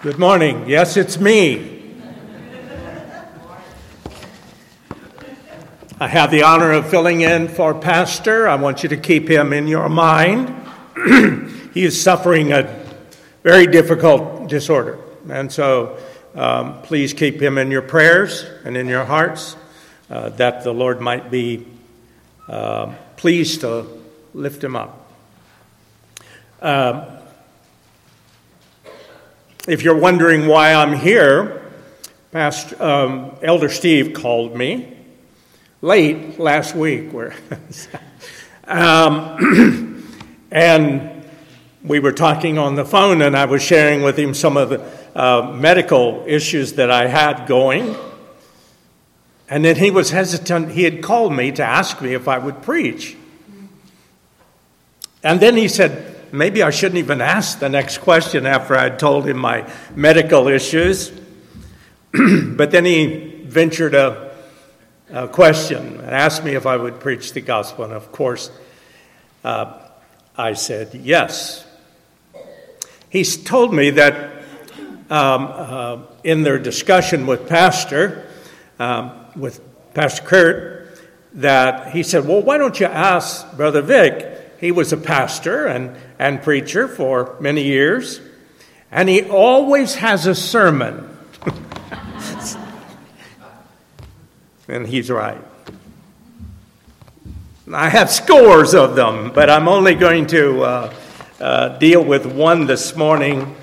Good morning. Yes, it's me. I have the honor of filling in for Pastor. I want you to keep him in your mind. He is suffering a very difficult disorder. And so please keep him in your prayers and in your hearts, that the Lord might be pleased to lift him up. If you're wondering why I'm here, Elder Steve called me late last week, and we were talking on the phone, and I was sharing with him some of the medical issues that I had going. And then he was hesitant. He had called me to ask me if I would preach. And then he said, maybe I shouldn't even ask the next question after I'd told him my medical issues. But then he ventured a question and asked me if I would preach the gospel. And of course, I said yes. He's told me that in their discussion with Pastor Kurt, that he said, well, why don't you ask Brother Vic? He was a pastor and preacher for many years, and he always has a sermon. And he's right. I have scores of them, but I'm only going to deal with one this morning.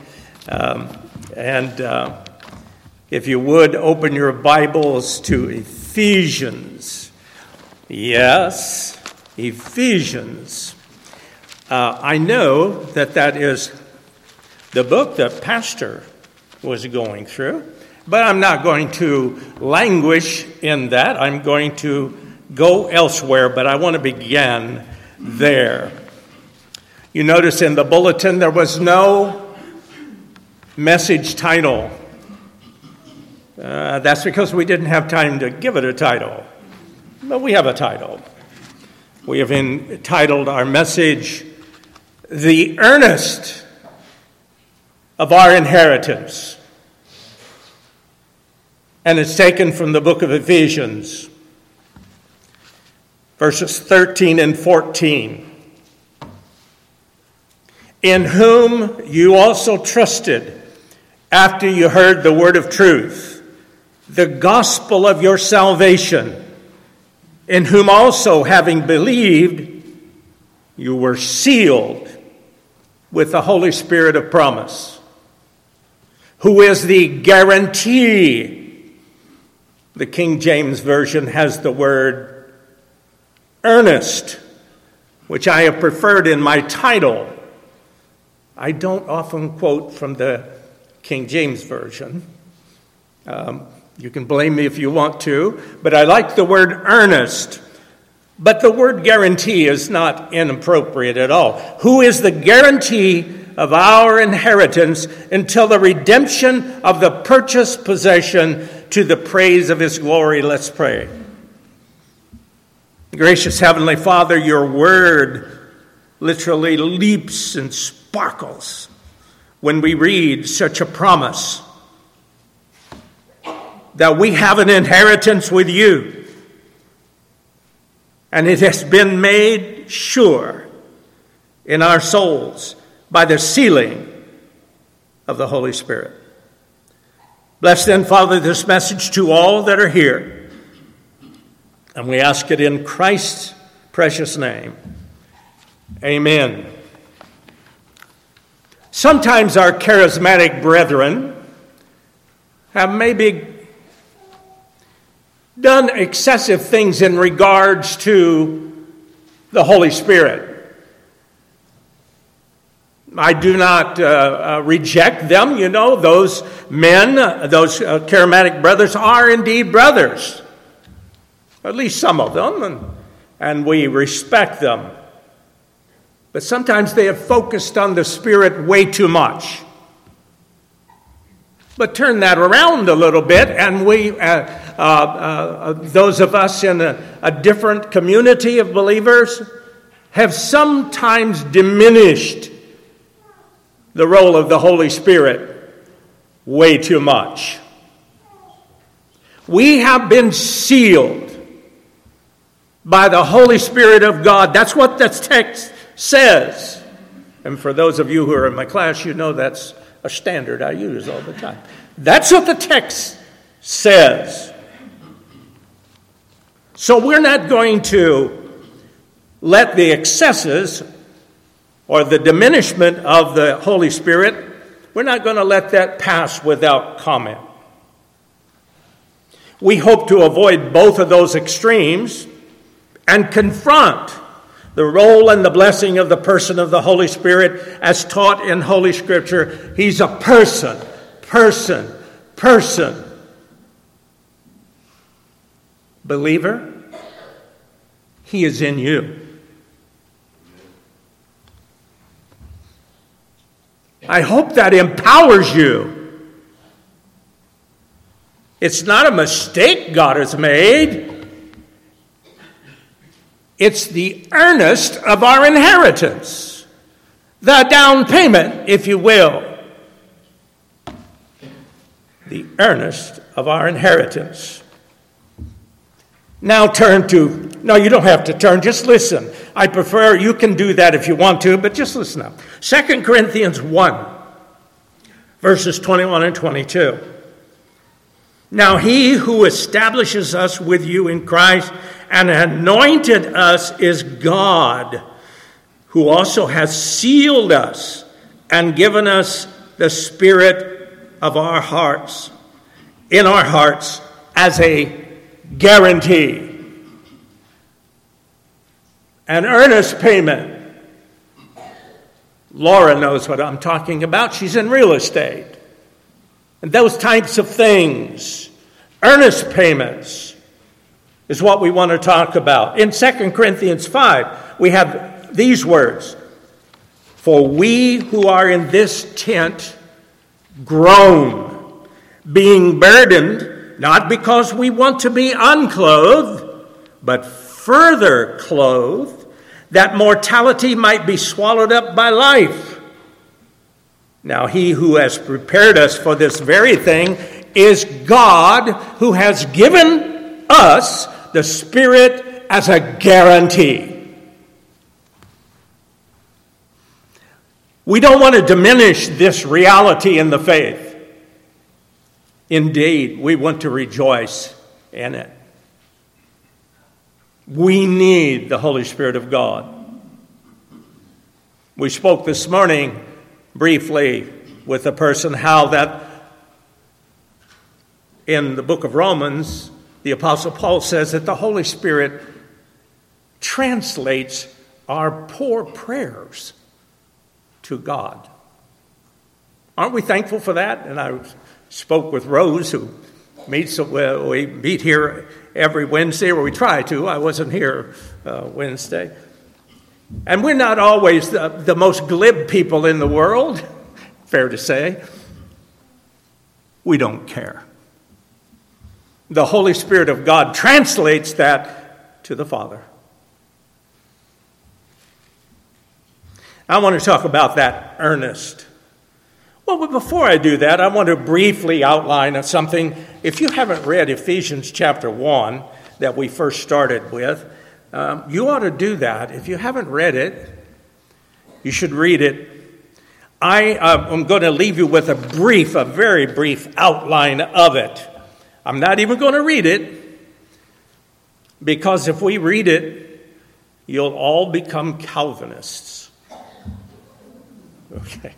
And if you would, open your Bibles to Ephesians. Yes, Ephesians. I know that is the book that Pastor was going through, but I'm not going to languish in that. I'm going to go elsewhere, but I want to begin there. You notice in the bulletin there was no message title. That's because we didn't have time to give it a title, but we have a title. We have entitled our message, The Earnest of Our Inheritance. And it's taken from the book of Ephesians, verses 13 and 14. In whom you also trusted after you heard the word of truth, the gospel of your salvation, in whom also, having believed, you were sealed with the Holy Spirit of promise, who is the guarantee. The King James Version has the word earnest, which I have preferred in my title. I don't often quote from the King James Version. You can blame me if you want to, but I like the word earnest. But the word guarantee is not inappropriate at all. Who is the guarantee of our inheritance until the redemption of the purchased possession to the praise of his glory? Let's pray. Gracious Heavenly Father, your word literally leaps and sparkles when we read such a promise that we have an inheritance with you. And it has been made sure in our souls by the sealing of the Holy Spirit. Bless then, Father, this message to all that are here. And we ask it in Christ's precious name. Amen. Sometimes our charismatic brethren have maybe done excessive things in regards to the Holy Spirit. I do not reject them. You know, those men, those charismatic brothers are indeed brothers. At least some of them, and we respect them. But sometimes they have focused on the Spirit way too much. But turn that around a little bit, and we, those of us in a different community of believers, have sometimes diminished the role of the Holy Spirit way too much. We have been sealed by the Holy Spirit of God. That's what that text says. And for those of you who are in my class, you know that's a standard I use all the time. That's what the text says. So we're not going to let the excesses or the diminishment of the Holy Spirit, we're not going to let that pass without comment. We hope to avoid both of those extremes and confront the role and the blessing of the person of the Holy Spirit as taught in Holy Scripture. He's a person. Believer, he is in you. I hope that empowers you. It's not a mistake God has made. It's the earnest of our inheritance. The down payment, if you will. The earnest of our inheritance. Now turn to, no, you don't have to turn, just listen. I prefer, you can do that if you want to, but just listen up. 2 Corinthians 1, verses 21 and 22. Now he who establishes us with you in Christ and anointed us is God, who also has sealed us and given us the Spirit of our hearts, in our hearts, as a guarantee. An earnest payment. Laura knows what I'm talking about. She's in real estate. And those types of things, earnest payments, is what we want to talk about. In 2 Corinthians 5, we have these words. For we who are in this tent groan, being burdened, not because we want to be unclothed, but further clothed, that mortality might be swallowed up by life. Now he who has prepared us for this very thing is God, who has given us the Spirit as a guarantee. We don't want to diminish this reality in the faith. Indeed, we want to rejoice in it. We need the Holy Spirit of God. We spoke this morning briefly with a person how that in the book of Romans, the Apostle Paul says that the Holy Spirit translates our poor prayers to God. Aren't we thankful for that? And I spoke with Rose, who meets, we meet here every Wednesday, or we try to. I wasn't here Wednesday. And we're not always the most glib people in the world, fair to say. We don't care. The Holy Spirit of God translates that to the Father. I want to talk about that earnest. Well, but before I do that, I want to briefly outline something. If you haven't read Ephesians chapter 1 that we first started with, you ought to do that. If you haven't read it, you should read it. I am going to leave you with a very brief outline of it. I'm not even going to read it, because if we read it, you'll all become Calvinists. Okay.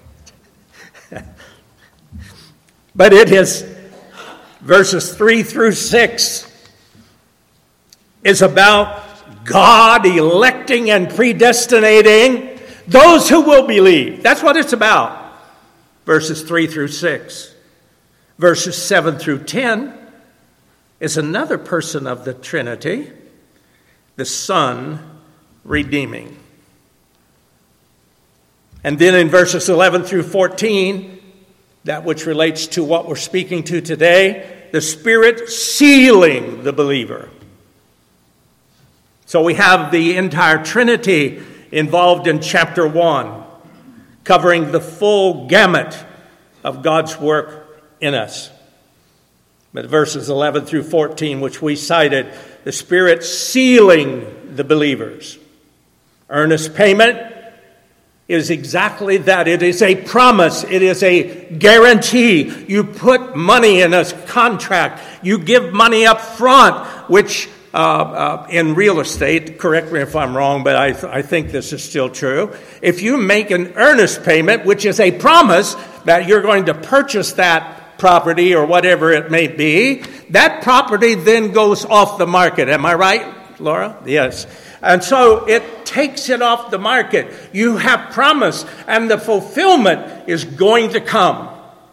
But it is, verses 3 through 6, is about God electing and predestinating those who will believe. That's what it's about. Verses 3 through 6. Verses 7 through 10 is another person of the Trinity, the Son redeeming. And then in verses 11 through 14, that which relates to what we're speaking to today, the Spirit sealing the believer. So we have the entire Trinity involved in chapter 1, covering the full gamut of God's work in us. But verses 11 through 14, which we cited, the Spirit sealing the believers. Earnest payment is exactly that. It is a promise. It is a guarantee. You put money in a contract. You give money up front, which in real estate, correct me if I'm wrong, but I think this is still true. If you make an earnest payment, which is a promise that you're going to purchase that property or whatever it may be, that property then goes off the market. Am I right, Laura? Yes. And so it takes it off the market. You have promise, and the fulfillment is going to come.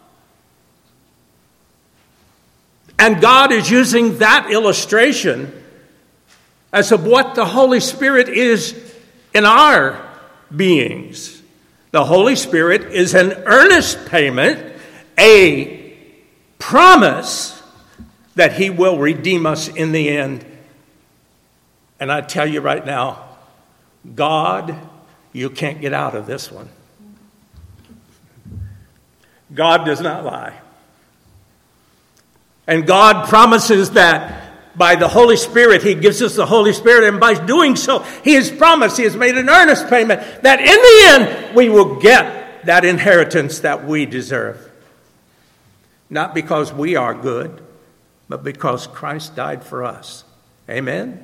And God is using that illustration as of what the Holy Spirit is in our beings. The Holy Spirit is an earnest payment, a promise that He will redeem us in the end. And I tell you right now, God, you can't get out of this one. God does not lie. And God promises that by the Holy Spirit, He gives us the Holy Spirit, and by doing so, He has promised, He has made an earnest payment that in the end, we will get that inheritance that we deserve. Not because we are good, but because Christ died for us. Amen?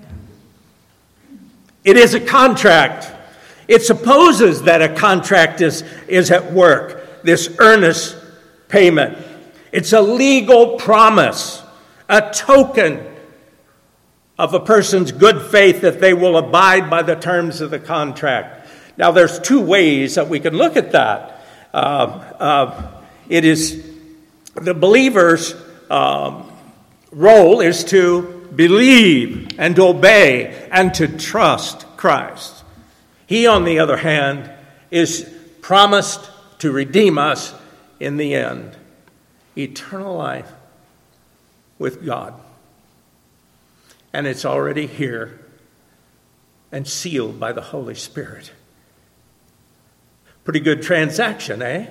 It is a contract. It supposes that a contract is at work, this earnest payment. It's a legal promise, a token of a person's good faith that they will abide by the terms of the contract. Now, there's two ways that we can look at that. It is the believer's role is to believe and obey and to trust Christ. He, on the other hand, is promised to redeem us in the end. Eternal life with God. And it's already here and sealed by the Holy Spirit. Pretty good transaction, eh?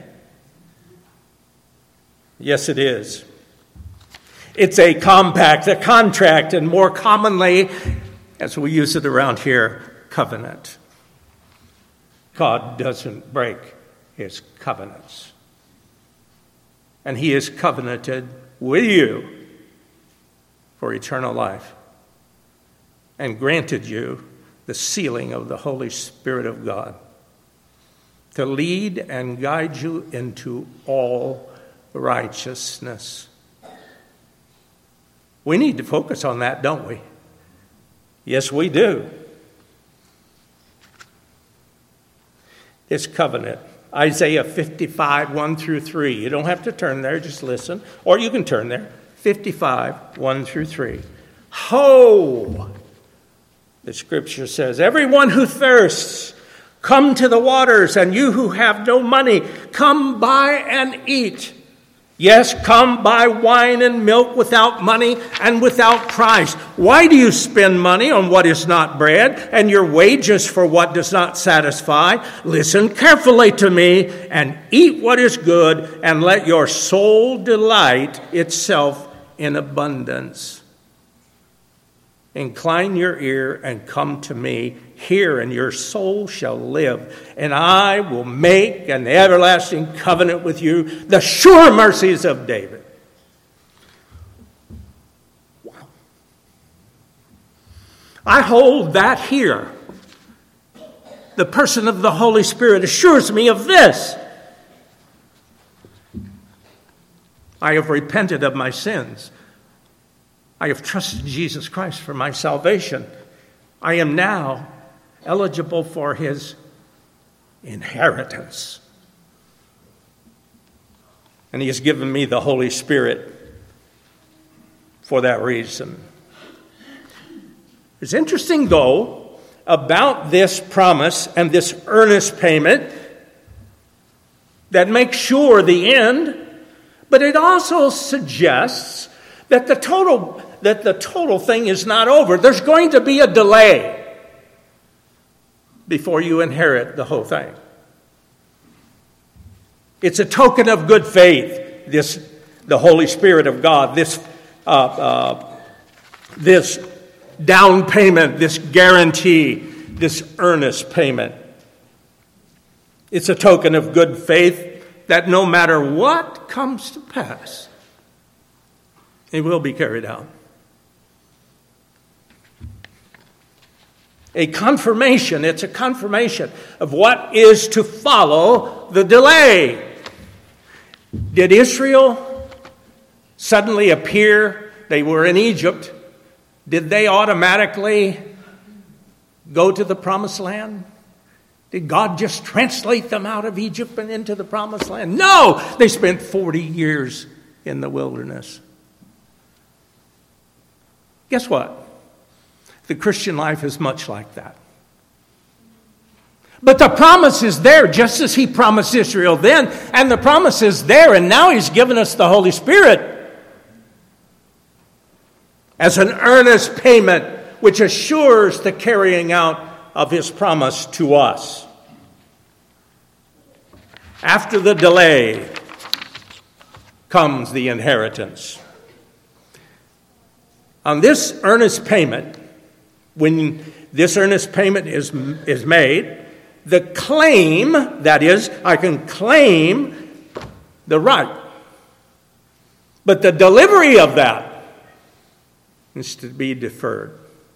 Yes, it is. It's a compact, a contract, and more commonly, as we use it around here, covenant. God doesn't break His covenants. And He is covenanted with you for eternal life and granted you the sealing of the Holy Spirit of God to lead and guide you into all righteousness. We need to focus on that, don't we? Yes, we do. This covenant, Isaiah 55, 1 through 3. You don't have to turn there, just listen. Or you can turn there. 55, 1 through 3. Ho! The scripture says, everyone who thirsts, come to the waters, and you who have no money, come buy and eat. Yes, come buy wine and milk without money and without price. Why do you spend money on what is not bread and your wages for what does not satisfy? Listen carefully to me and eat what is good, and let your soul delight itself in abundance. Incline your ear and come to me. Hear, and your soul shall live. And I will make an everlasting covenant with you, the sure mercies of David. Wow. I hold that here. The person of the Holy Spirit assures me of this. I have repented of my sins. I have trusted Jesus Christ for my salvation. I am now eligible for His inheritance. And He has given me the Holy Spirit for that reason. It's interesting, though, about this promise and this earnest payment that makes sure the end, but it also suggests that the total thing is not over. There's going to be a delay before you inherit the whole thing. It's a token of good faith, this the Holy Spirit of God, this down payment, this guarantee, this earnest payment. It's a token of good faith that no matter what comes to pass, it will be carried out. It's a confirmation of what is to follow the delay. Did Israel suddenly appear? They were in Egypt. Did they automatically go to the promised land? Did God just translate them out of Egypt and into the promised land? No! They spent 40 years in the wilderness. Guess what? The Christian life is much like that. But the promise is there, just as he promised Israel then, and the promise is there, and now he's given us the Holy Spirit as an earnest payment which assures the carrying out of his promise to us. After the delay comes the inheritance. On this earnest payment, when this earnest payment is made, the claim, that is, I can claim the right. But the delivery of that is to be deferred.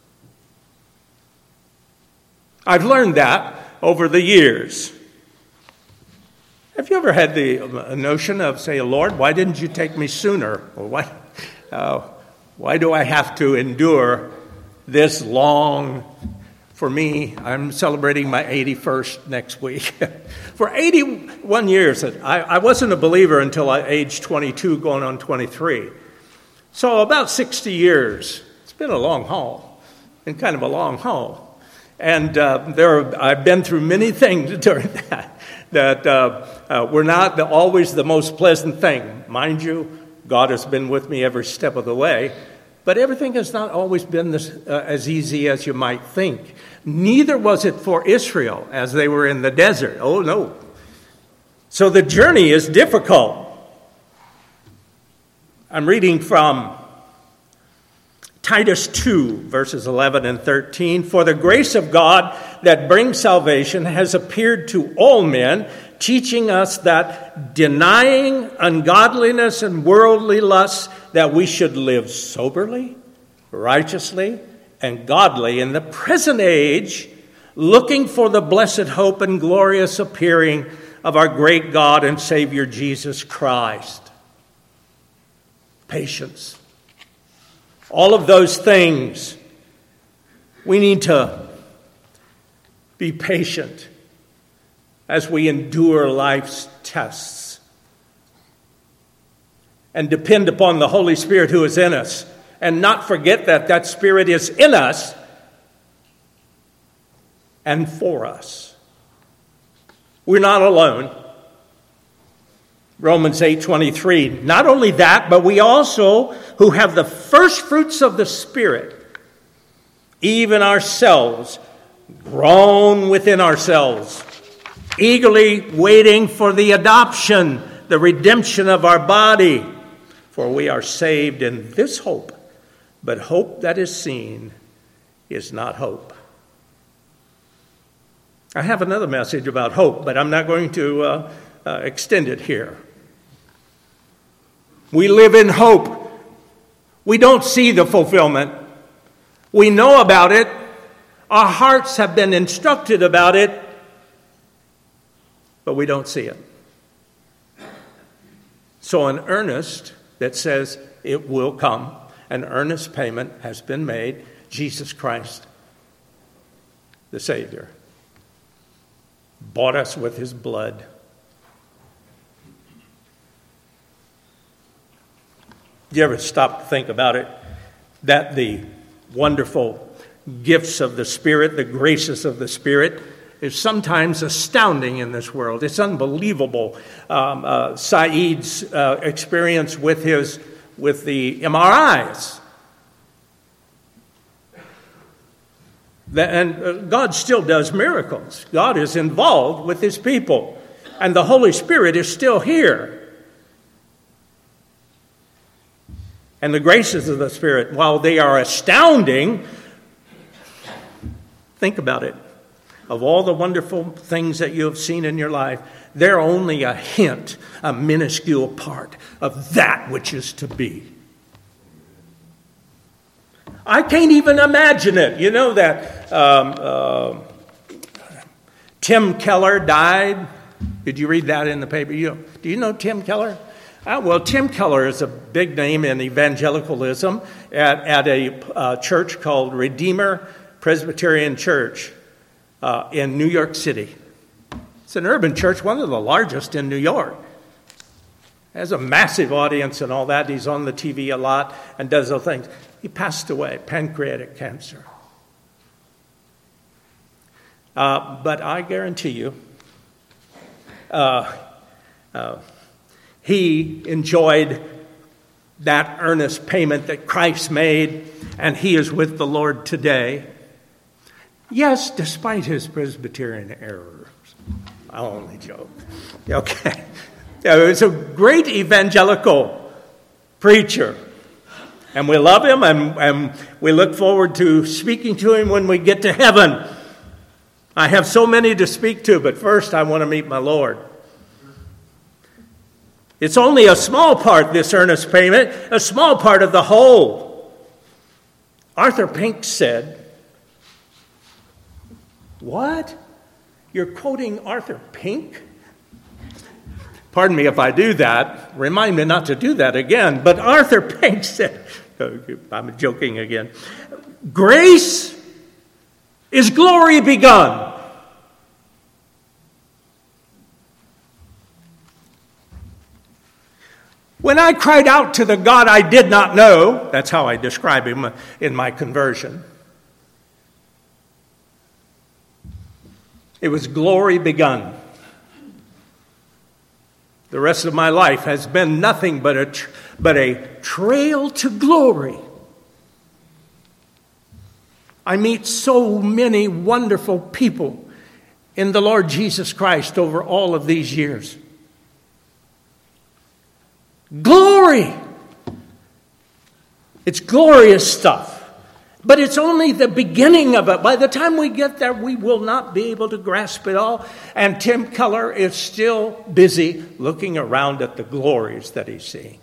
I've learned that over the years. Have you ever had the notion of, say, Lord, why didn't you take me sooner? Or why do I have to endure this long? For me, I'm celebrating my 81st next week. For 81 years, I wasn't a believer until I aged 22, going on 23. So about 60 years. It's been a long haul, and kind of a long haul. And I've been through many things during that were not always the most pleasant thing. Mind you, God has been with me every step of the way. But everything has not always been as easy as you might think. Neither was it for Israel as they were in the desert. Oh, no. So the journey is difficult. I'm reading from Titus 2, verses 11 and 13. For the grace of God that brings salvation has appeared to all men, teaching us that denying ungodliness and worldly lusts, that we should live soberly, righteously, and godly in the present age, looking for the blessed hope and glorious appearing of our great God and Savior Jesus Christ. Patience. All of those things, we need to be patient as we endure life's tests and depend upon the Holy Spirit who is in us, and not forget that that Spirit is in us and for us. We're not alone. Romans 8:23. Not only that, but we also, who have the first fruits of the Spirit, even ourselves, groan within ourselves, eagerly waiting for the adoption, the redemption of our body. For we are saved in this hope, but hope that is seen is not hope. I have another message about hope, but I'm not going to extend it here. We live in hope. We don't see the fulfillment. We know about it. Our hearts have been instructed about it, but we don't see it. So an earnest that says it will come, an earnest payment has been made. Jesus Christ, the Savior, bought us with his blood. Do you ever stop to think about it? That the wonderful gifts of the Spirit, the graces of the Spirit, is sometimes astounding in this world. It's unbelievable. Saeed's experience with the MRIs. And God still does miracles. God is involved with his people. And the Holy Spirit is still here. and the graces of the Spirit, while they are astounding, think about it. Of all the wonderful things that you have seen in your life, they're only a hint, a minuscule part of that which is to be. I can't even imagine it. You know that Tim Keller died? Did you read that in the paper? Do you know Tim Keller? Well, Tim Keller is a big name in evangelicalism at a church called Redeemer Presbyterian Church in New York City. It's an urban church, one of the largest in New York. Has a massive audience and all that. He's on the TV a lot and does those things. He passed away, pancreatic cancer. But I guarantee you, he enjoyed that earnest payment that Christ made, and he is with the Lord today. Yes, despite his Presbyterian errors. I only joke. Okay. He's a great evangelical preacher. And we love him, and we look forward to speaking to him when we get to heaven. I have so many to speak to, but first I want to meet my Lord. It's only a small part, this earnest payment, a small part of the whole. Arthur Pink said, "What? You're quoting Arthur Pink?" Pardon me if I do that. Remind me not to do that again. But Arthur Pink said, I'm joking again, "Grace is glory begun." When I cried out to the God I did not know, that's how I describe him in my conversion, it was glory begun. The rest of my life has been nothing but a trail to glory. I meet so many wonderful people in the Lord Jesus Christ over all of these years. Glory! It's glorious stuff. But it's only the beginning of it. By the time we get there, we will not be able to grasp it all. And Tim Keller is still busy looking around at the glories that he's seeing.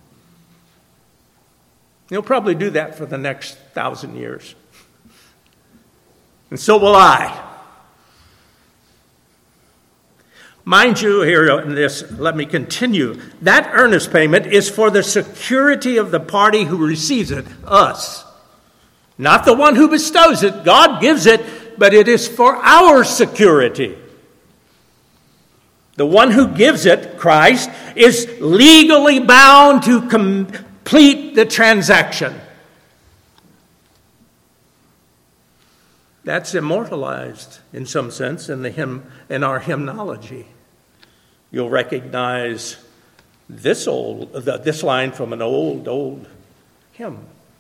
He'll probably do that for the next 1,000 years. And so will I. Mind you, here in this, let me continue. That earnest payment is for the security of the party who receives it, us. Not the one who bestows it. God gives it, but it is for our security. The one who gives it, Christ, is legally bound to complete the transaction. That's immortalized in some sense in our hymnology. You'll recognize this line from an old hymn.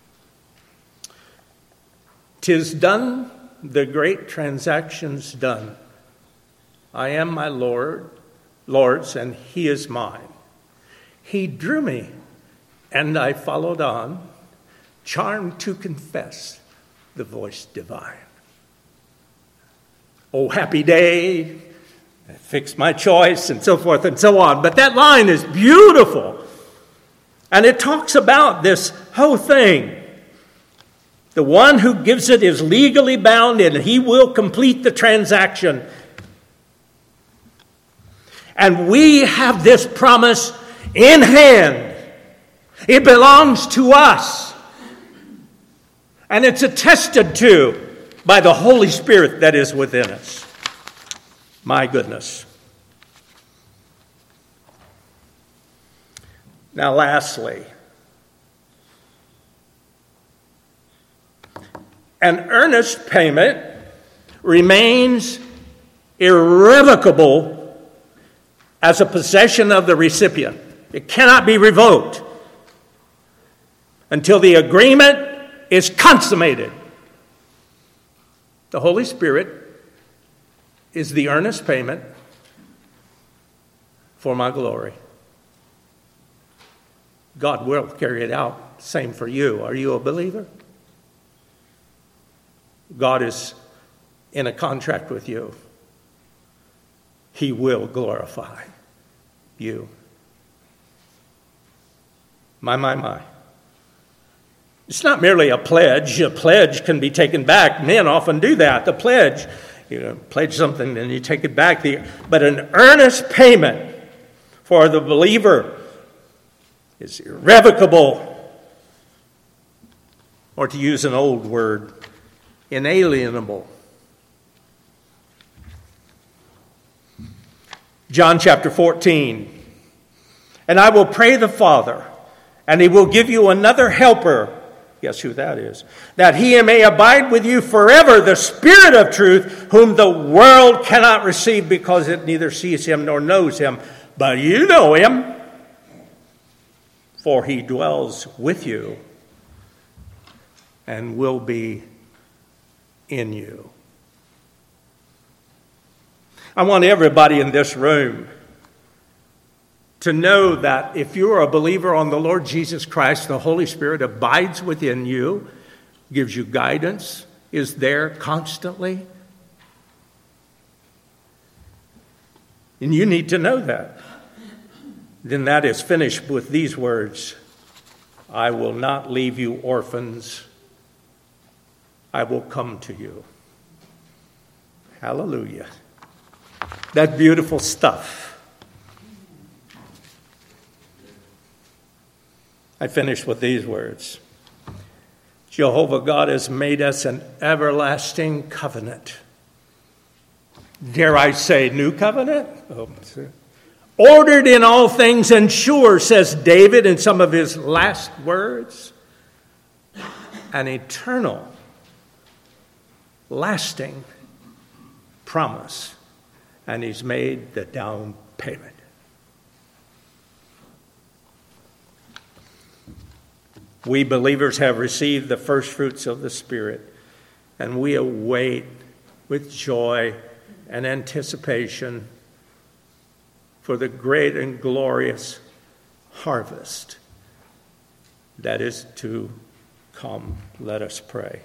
"'Tis done, the great transaction's done. I am my Lord's, and he is mine. He drew me, and I followed on, charmed to confess the voice divine. Oh, happy day, I fixed my choice," and so forth and so on. But that line is beautiful. And it talks about this whole thing. The one who gives it is legally bound, and he will complete the transaction. And we have this promise in hand. It belongs to us. And it's attested to by the Holy Spirit that is within us. My goodness. Now, lastly, an earnest payment remains irrevocable as a possession of the recipient. It cannot be revoked until the agreement is consummated. The Holy Spirit is the earnest payment for my glory. God will carry it out. Same for you. Are you a believer? God is in a contract with you. He will glorify you. My. It's not merely a pledge. A pledge can be taken back. Men often do that. The pledge, pledge something and you take it back. But an earnest payment for the believer is irrevocable. Or to use an old word, inalienable. John chapter 14. And I will pray the Father, and he will give you another helper. Guess who that is? That he may abide with you forever, the Spirit of truth, whom the world cannot receive because it neither sees him nor knows him. But you know him, for he dwells with you and will be in you. I want everybody in this room to know that if you are a believer on the Lord Jesus Christ, the Holy Spirit abides within you, gives you guidance, is there constantly. And you need to know that. Then that is finished with these words, I will not leave you orphans. I will come to you. Hallelujah. That beautiful stuff. I finish with these words. Jehovah God has made us an everlasting covenant. Dare I say new covenant? Ordered in all things and sure, says David in some of his last words. An eternal, lasting promise. And he's made the down payment. We believers have received the first fruits of the Spirit, and we await with joy and anticipation for the great and glorious harvest that is to come. Let us pray.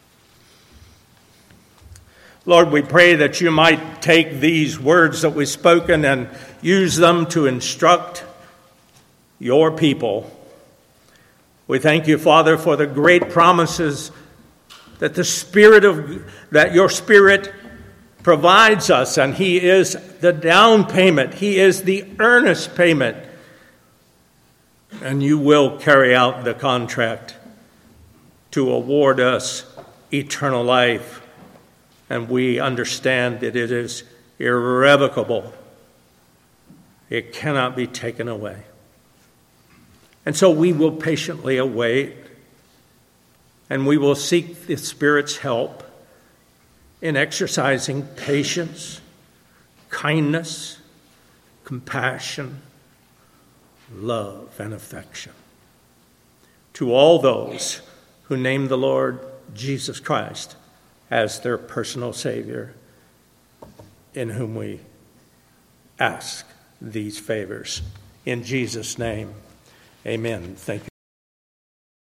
Lord, we pray that you might take these words that we've spoken and use them to instruct your people. We thank you, Father, for the great promises that that your Spirit provides us, and he is the down payment. He is the earnest payment. And you will carry out the contract to award us eternal life. And we understand that it is irrevocable. It cannot be taken away. And so we will patiently await, and we will seek the Spirit's help in exercising patience, kindness, compassion, love, and affection to all those who name the Lord Jesus Christ as their personal Savior, in whom we ask these favors. In Jesus' name, amen. Thank you.